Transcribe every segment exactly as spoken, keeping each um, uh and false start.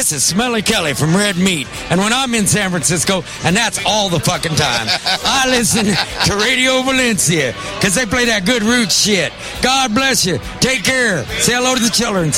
This is Smelly Kelly from Red Meat. And when I'm in San Francisco, and that's all the fucking time, I listen to Radio Valencia because they play that good roots shit. God bless you. Take care. Say hello to the children.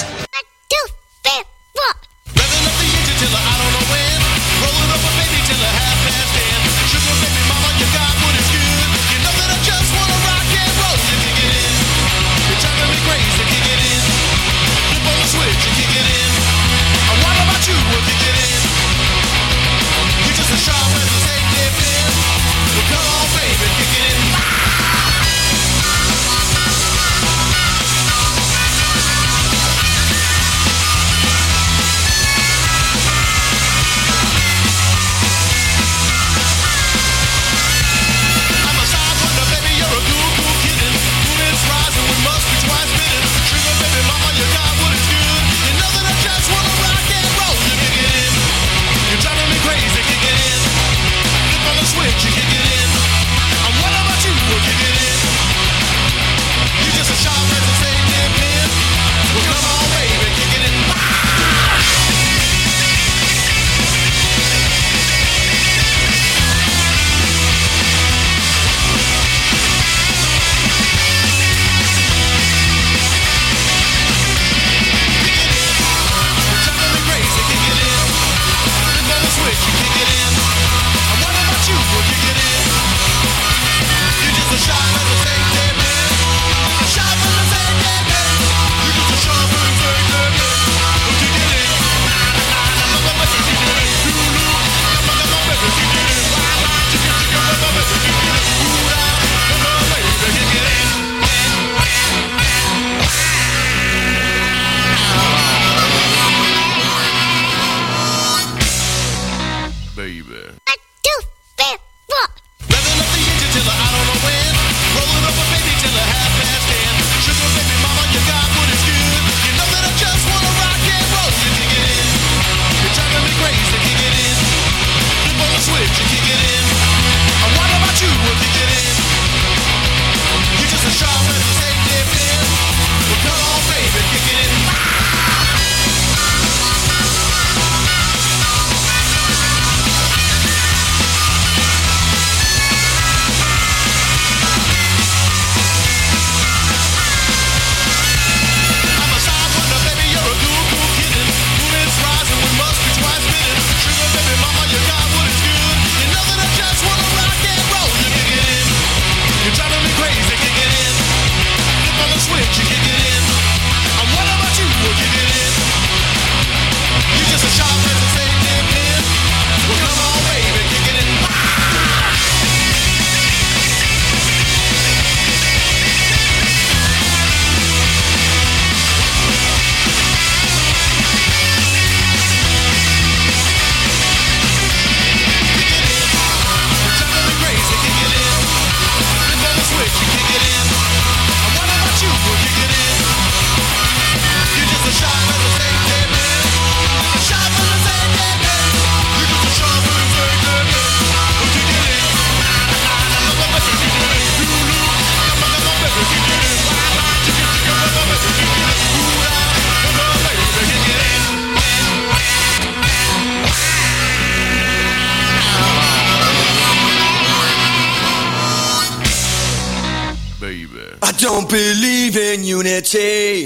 don't believe in unity.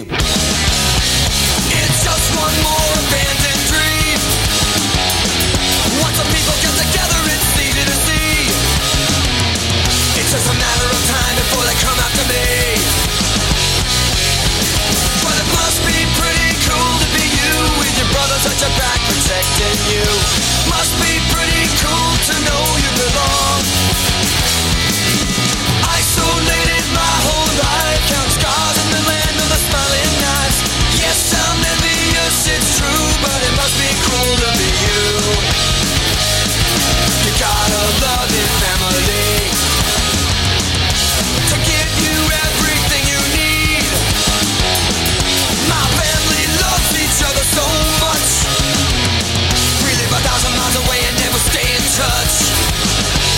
It's just one more abandoned dream. Once the people get together, it's easy to see. It's just a matter of time before they come after me. But it must be pretty cool to be you, with your brothers at your back protecting you. Must be pretty cool to know you belong. Isolated my whole life, count scars in the land of the smiling knives. Yes, I'm envious, it's true, but it must be cool to be you. You got a loving family to give you everything you need. My family loves each other so much. We live a thousand miles away and never stay in touch.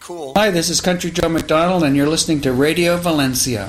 cool. Hi, this is Country Joe McDonald, and you're listening to Radio Valencia.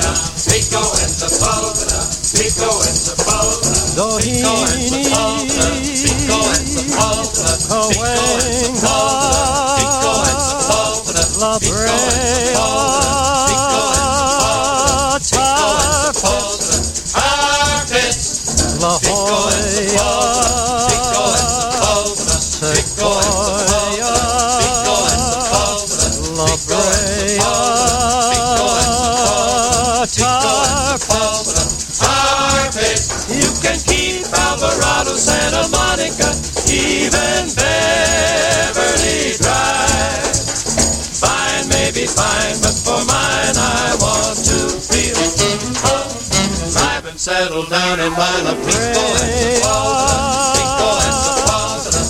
Doheny, tar pit. You can keep Alvarado, Santa Monica, even Beverly Drive. Fine, maybe fine, but for mine I want to feel alive and settle down in my La Pico and Sepulveda, Pico and Sepulveda,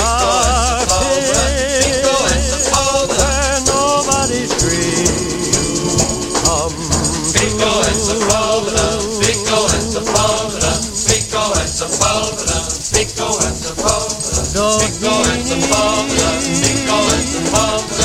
Pico and Sepulveda, where nobody's free. Um, Pico and Sepulveda, Pico and Sepulveda, Pico and Sepulveda, Pico and Sepulveda, Pico and Sepulveda, Pico and Sepulveda.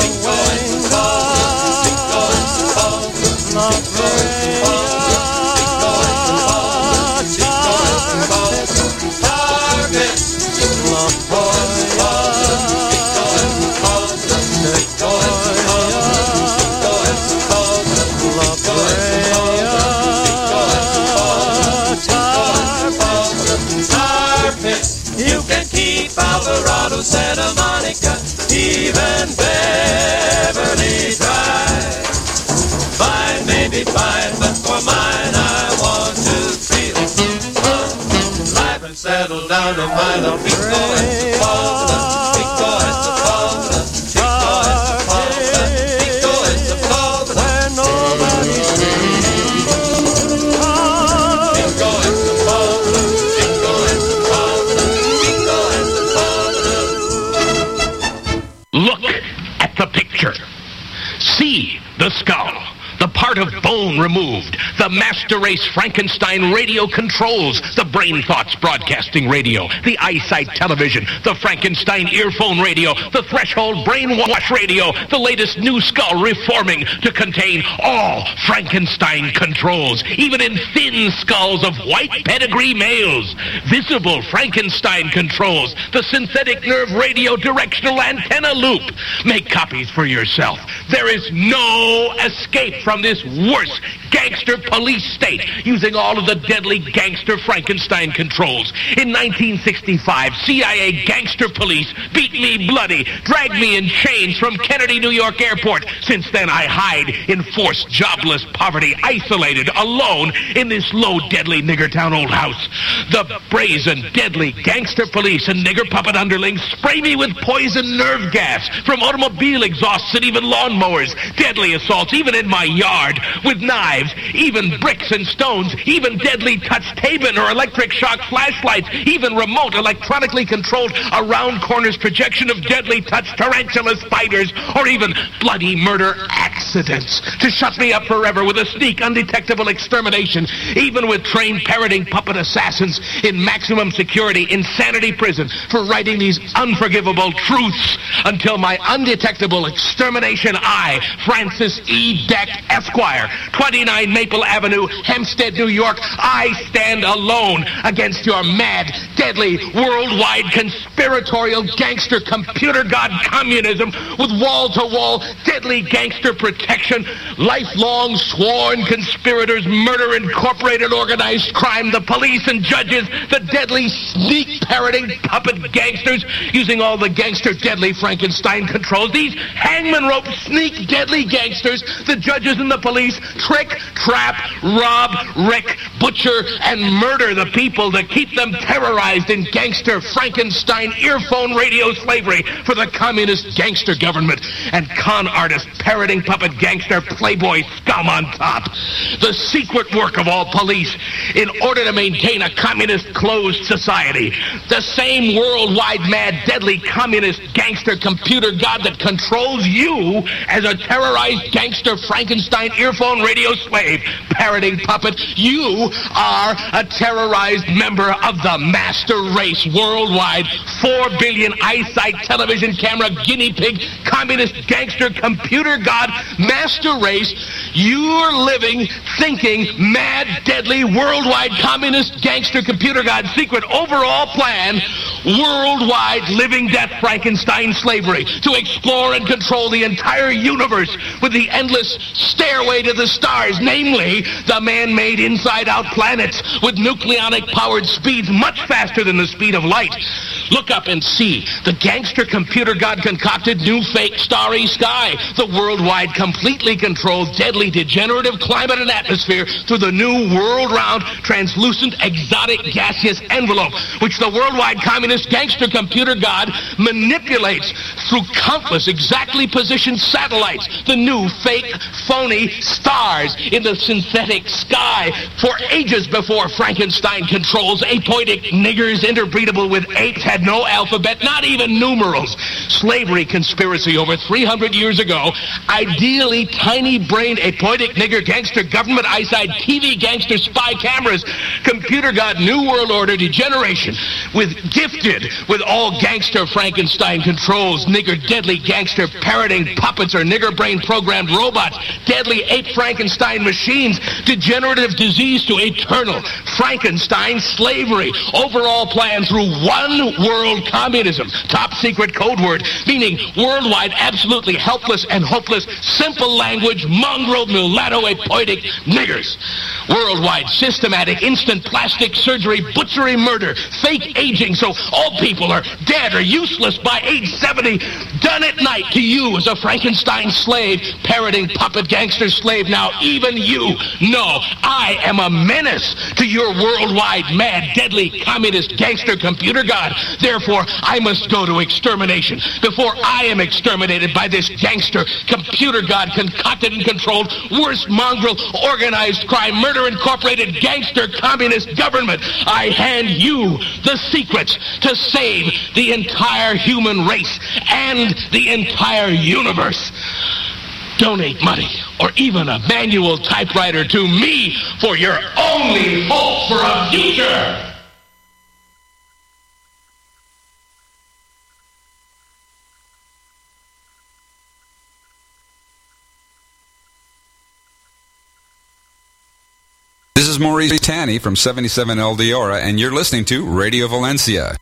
You can keep Alvarado, Santa Monica, even Beverly Drive. Fine, maybe fine, but for mine I want to feel alive and settle down in my La Pico and Sepulveda, Pico and Sepulveda, Pico and Sepulveda, where nobody's free. Pico and Sepulveda, Pico and Sepulveda, Pico and Sepulveda. Look at the picture. See the skull. The part of bone removed. The Master Race Frankenstein radio controls. The Brain Thoughts broadcasting radio. The Eyesight television. The Frankenstein earphone radio. The Threshold brainwash radio. The latest new skull reforming to contain all Frankenstein controls. Even in thin skulls of white pedigree males. Visible Frankenstein controls. The synthetic nerve radio directional antenna loop. Make copies for yourself. There is no escape from from this worse gangster police state using all of the deadly gangster Frankenstein controls. In nineteen sixty-five, C I A gangster police beat me bloody, dragged me in chains from Kennedy, New York airport. Since then, I hide in forced jobless poverty, isolated, alone in this low, deadly nigger town old house. The brazen, deadly gangster police and nigger puppet underlings spray me with poison nerve gas from automobile exhausts and even lawnmowers. Deadly assaults, even in my yard, with knives, even bricks and stones, even deadly touch Tabin or electric shock flashlights, even remote electronically controlled around corners projection of deadly touch tarantula spiders, or even bloody murder accidents to shut me up forever with a sneak undetectable extermination, even with trained parroting puppet assassins in maximum security insanity prison for writing these unforgivable truths until my undetectable extermination I, Francis E. Deck, Esquire, twenty-nine Maple Avenue, Hempstead, New York, I stand alone against your mad, deadly, worldwide conspiratorial gangster computer god communism with wall-to-wall deadly gangster protection, lifelong sworn conspirators, murder, incorporated organized crime, the police and judges, the deadly sneak parroting puppet gangsters using all the gangster deadly Frankenstein controls, these hangman rope sneak deadly gangsters, the judges and the police trick, trap, rob, wreck, butcher, and murder the people to keep them terrorized in gangster Frankenstein earphone radio slavery for the communist gangster government and con artist parroting puppet gangster playboy scum on top. The secret work of all police in order to maintain a communist closed society. The same worldwide mad deadly communist gangster computer god that controls you as a terrorized gangster Frankenstein earphone radio slave, parroting puppet. You are a terrorized member of the master race worldwide, four billion eyesight television camera guinea pig communist gangster computer god master race. You're living, thinking, mad, deadly, worldwide communist gangster computer god secret overall plan, worldwide living death Frankenstein slavery to explore and control the entire universe with the endless stairway to the stars, namely the man-made inside-out planets with nucleonic powered speeds much faster than the speed of light. Look up and see the gangster computer god concocted new fake starry sky, the worldwide completely controlled deadly degenerative climate and atmosphere through the new world-round translucent exotic gaseous envelope, which the worldwide communist gangster computer god manipulates through countless exactly positioned satellites, the new fake phony stars in the synthetic sky. For ages before Frankenstein controls, apoitic niggers interbreedable with apes had no alphabet, not even numerals. Slavery conspiracy over three hundred years ago. Ideally tiny-brained apoitic nigger gangster government eyesight T V gangster spy cameras. Computer god new world order degeneration with gifted with all gangster Frankenstein controls, nigger deadly gangster parroting puppets or nigger brain programmed robots, deadly ape Frankenstein machines, degenerative disease to eternal Frankenstein slavery, overall plan through one world communism, top secret code word, meaning worldwide absolutely helpless and hopeless, simple language, mongrel, mulatto, apoitic niggers. Worldwide systematic instant plastic surgery, butchery, murder, fake aging so all people are dead or useless by age seventy, done at night to you as a Frankenstein slave, parroting puppet gangster slave. Now even you know I am a menace to your worldwide mad, deadly, communist gangster computer god. Therefore, I must go to extermination before I am exterminated by this gangster computer god concocted and controlled worst mongrel organized crime murder incorporated gangster communist government. I hand you the secrets to save the entire human race and the entire universe. Donate money or even a manual typewriter to me for your only hope for a future. This is Maurice Tanny from seventy-seven El Diora, and you're listening to Radio Valencia.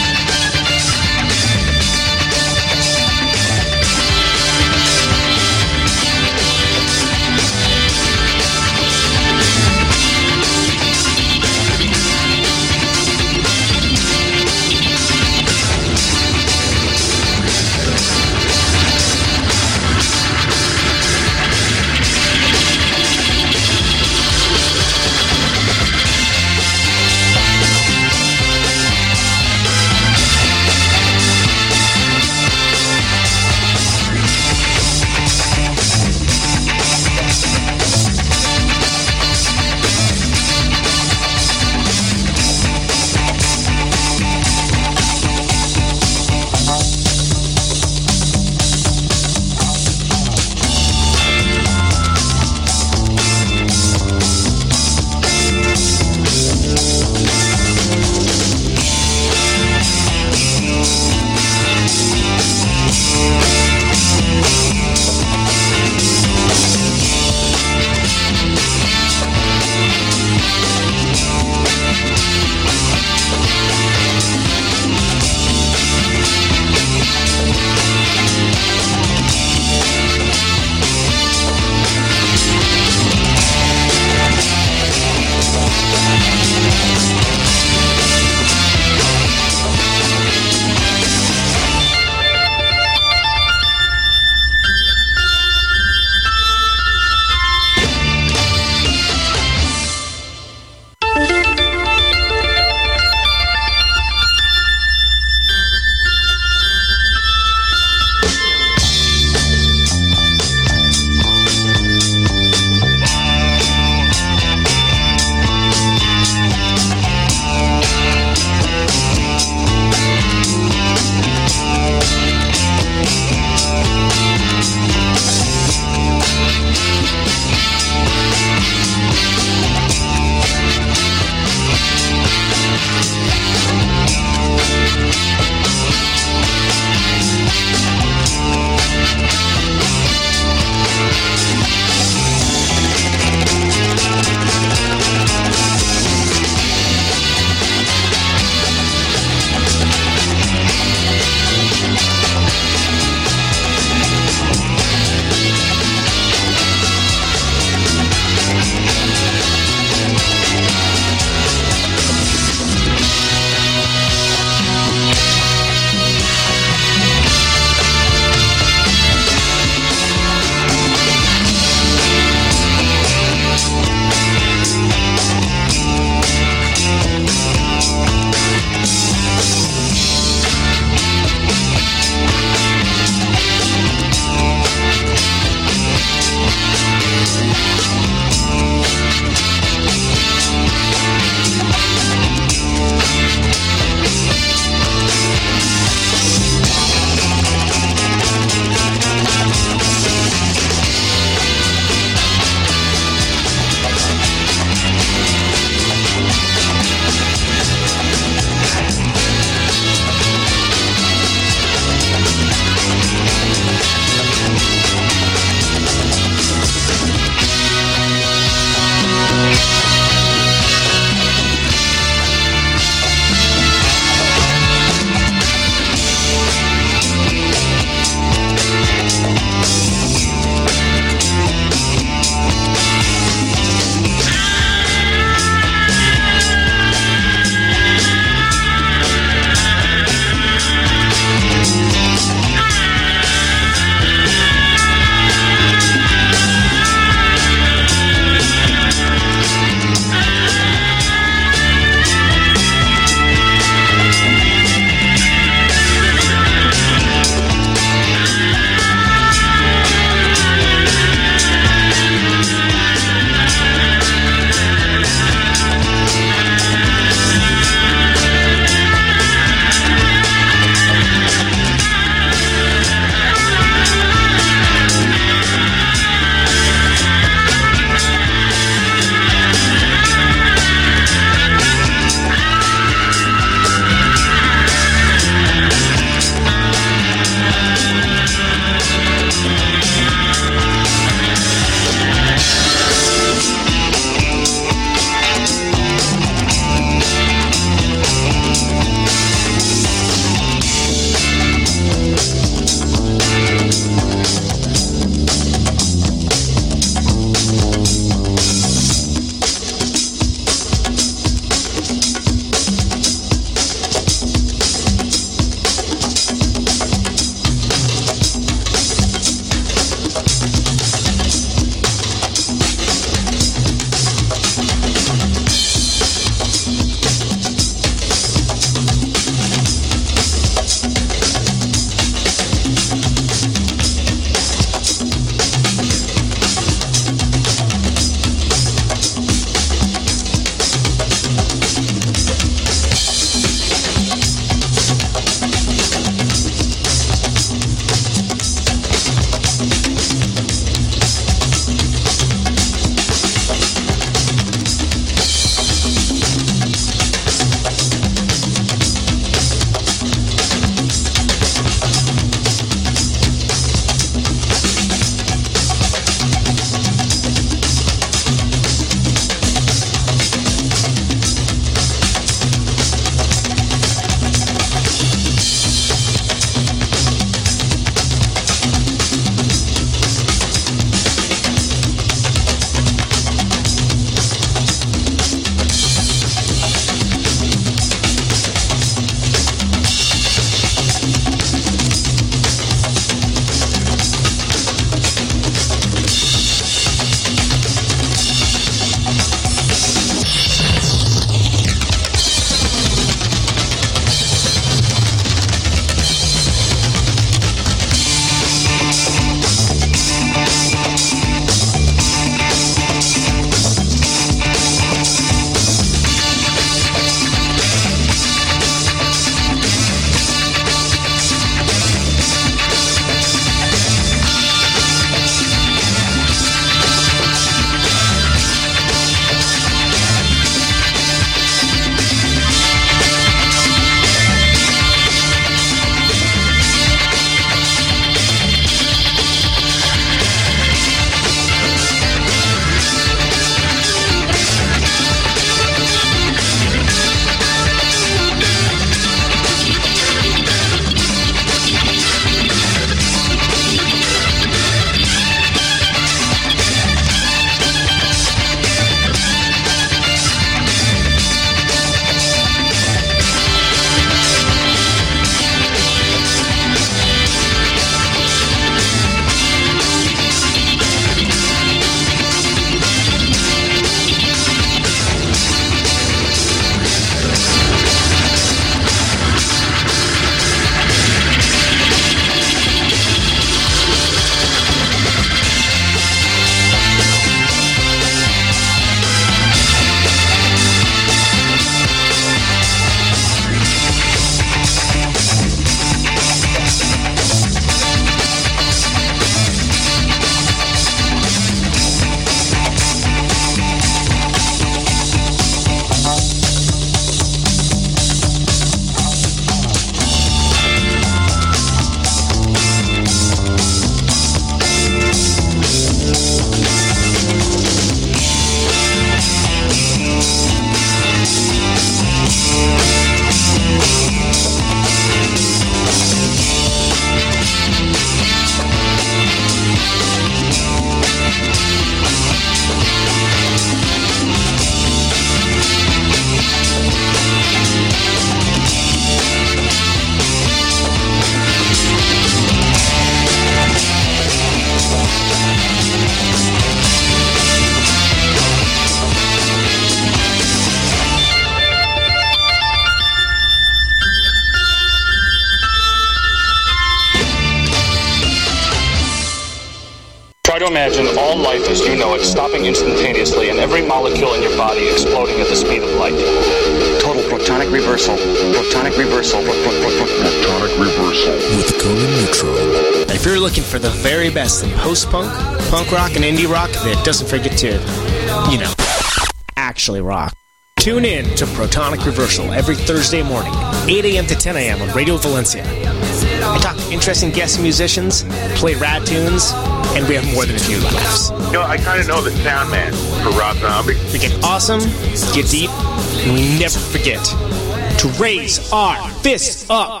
imagine all life as you know it stopping instantaneously and every molecule in your body exploding at the speed of light. Total protonic reversal. Protonic reversal. Protonic reversal. With Conan Neutron. If you're looking for the very best in post-punk, punk rock, and indie rock that doesn't forget to, you know, actually rock, tune in to Protonic Reversal every Thursday morning, eight a.m. to ten a.m. on Radio Valencia. I talk to interesting guest musicians, play rad tunes, and we have more than a few laughs. You know, I kind of know the sound man for Rob Zombie. We get awesome, get deep, and we never forget to raise our fists up.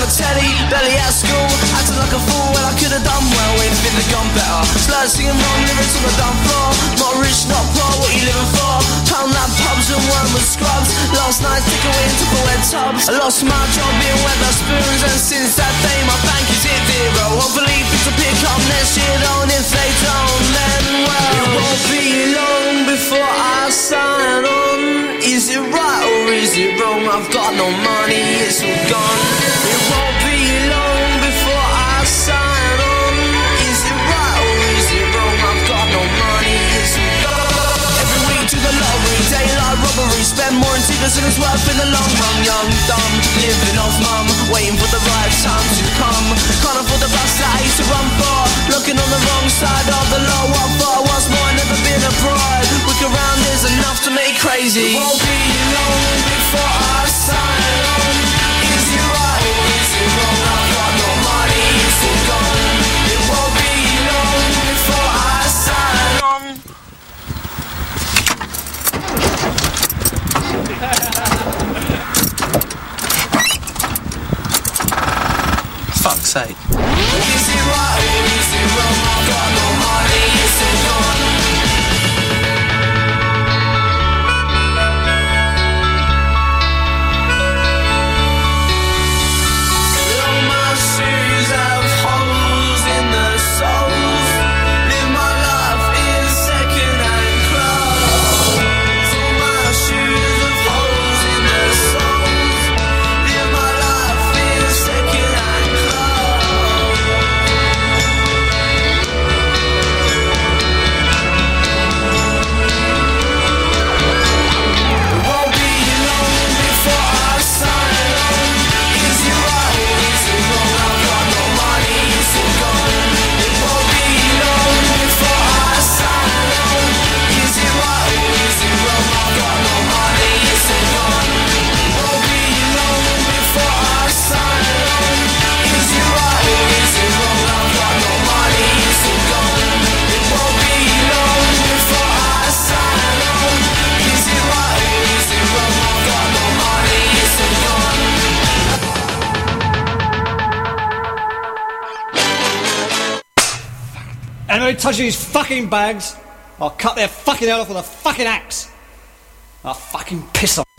the telly, belly at school, acting like a fool when I could have done well if it had gone better. Slurs singing wrong lyrics on the dumb floor. Not rich, not poor, what you living for? Pound lab pubs and worm with scrubs. Last night took away into the wet tubs. I lost my job being Weatherspoons, and since that day my bank is hit zero. Hopefully things will pick up next year, though, and if they don't, then well, it won't be long before I sign on. Is it right or is it wrong? I've got no money, it's all gone. It won't be long before I sign on. Is it right or is it wrong? I've got no money, it's all gone. Every week to the lottery, daylight robbery. Spend more in tickets than it's worth in the long run. Young, dumb, living off mum, waiting for the right time to come. Can't afford the bus that I used to run for. Looking on the wrong side of the law. What for? What's more, never been a bride. Look around, there's enough to make crazy. It won't be long before I sign on. Is it right or is it wrong? I've got no money, it's all gone. It won't be long before I sign on. Fuck's sake. Is it right or is it wrong? I've got no money, it's all gone. Anybody touches these fucking bags, I'll cut their fucking head off with a fucking axe. I'll fucking piss off.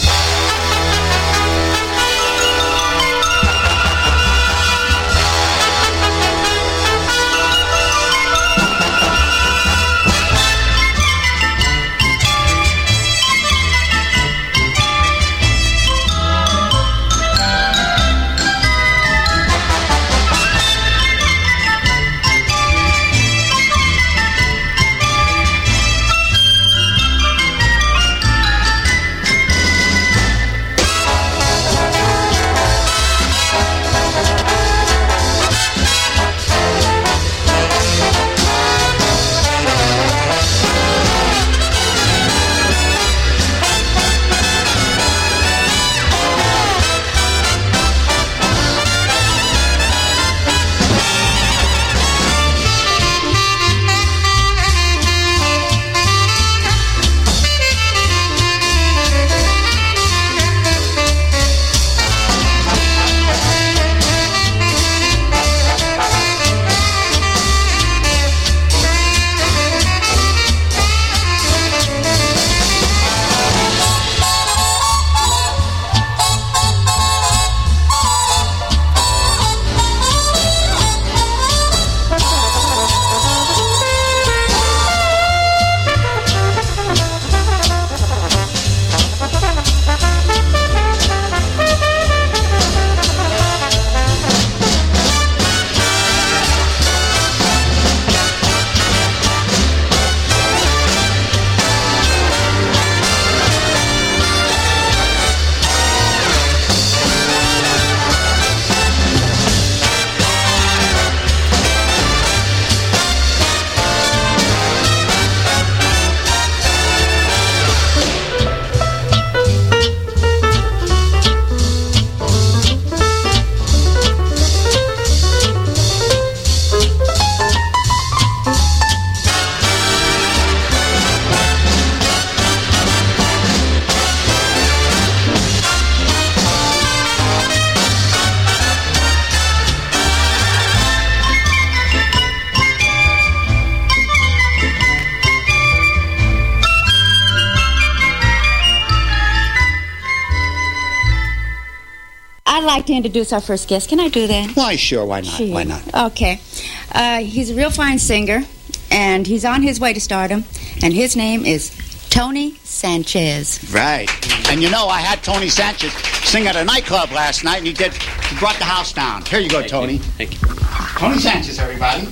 like to introduce our first guest. Can I do that? Why, sure. Why not? Sure. Why not? Okay. Uh, he's a real fine singer, and he's on his way to stardom, and his name is Tony Sanchez. Right. And you know, I had Tony Sanchez sing at a nightclub last night, and he did. He brought the house down. Here you go, Thank Tony. You. Thank you. Tony Sanchez, everybody.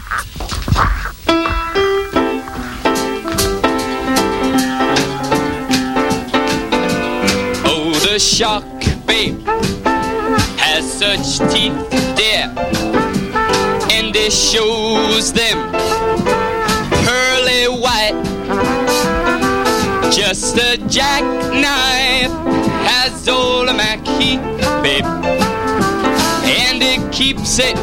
Oh, the shark, babe, has such teeth, dear, and it shows them pearly white. Just a jackknife has old Mackie, babe, and it keeps it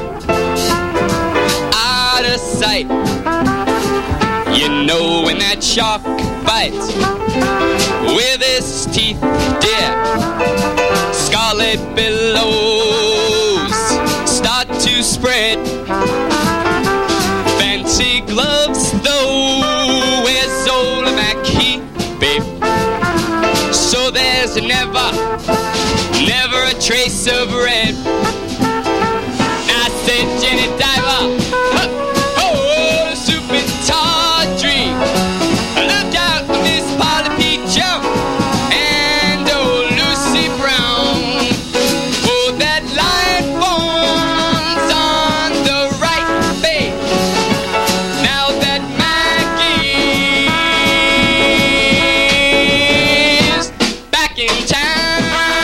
out of sight. You know when that shark bites with his teeth, dear, scarlet billows start to spread. Fancy gloves, though, where's old Mackie, babe? So there's never, never a trace of red. I said, Jenny Diver, huh, oh, the super tawdry. Look out, Miss Polly Peachum and old Lucy Brown. Oh, that light forms on the right, babe. Now that Maggie's back in town.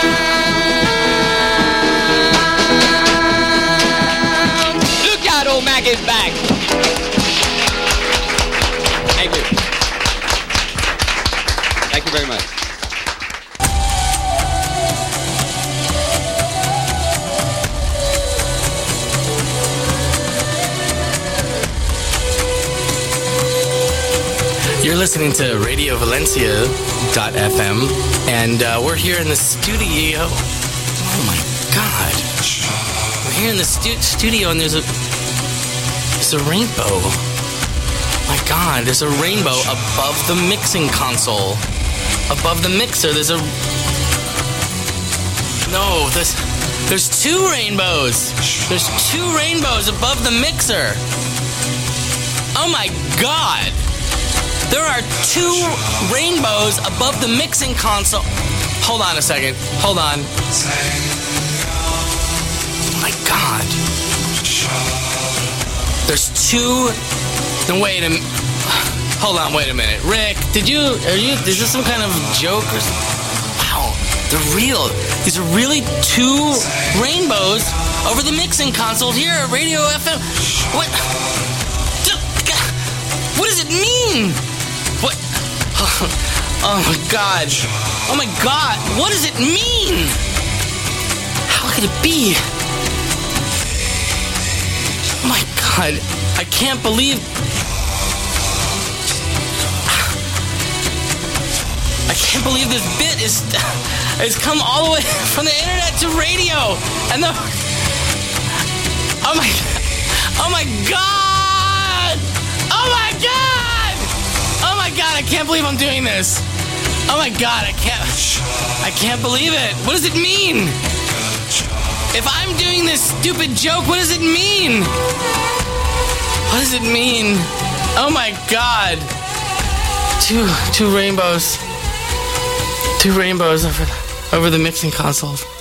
Look out, old Maggie's back. Thank you. Thank you very much. You're listening to Radio Valencia dot f m, and uh, we're here in the studio. Oh my God! We're here in the stu- studio, and there's a there's a rainbow. My God, there's a rainbow above the mixing console, above the mixer. There's a no. There's there's two rainbows. There's two rainbows above the mixer. Oh my God! There are two rainbows above the mixing console. Hold on a second. Hold on. Oh my God. There's two. No, wait a minute. Hold on, wait a minute. Rick, did you, are you, is this some kind of joke or something? Wow, they're real. These are really two rainbows over the mixing console here at Radio F M. What? What does it mean? What? Oh my God. Oh my God. What does it mean? How could it be? Oh my God. I can't believe. I can't believe this bit is has come all the way from the internet to radio. And the. Oh my. Oh my God. Oh my God. Oh my God, I can't believe I'm doing this. Oh my God, I can't I can't believe it. What does it mean? If I'm doing this stupid joke, what does it mean? What does it mean? Oh my God. Two two rainbows. Two rainbows over over the mixing console.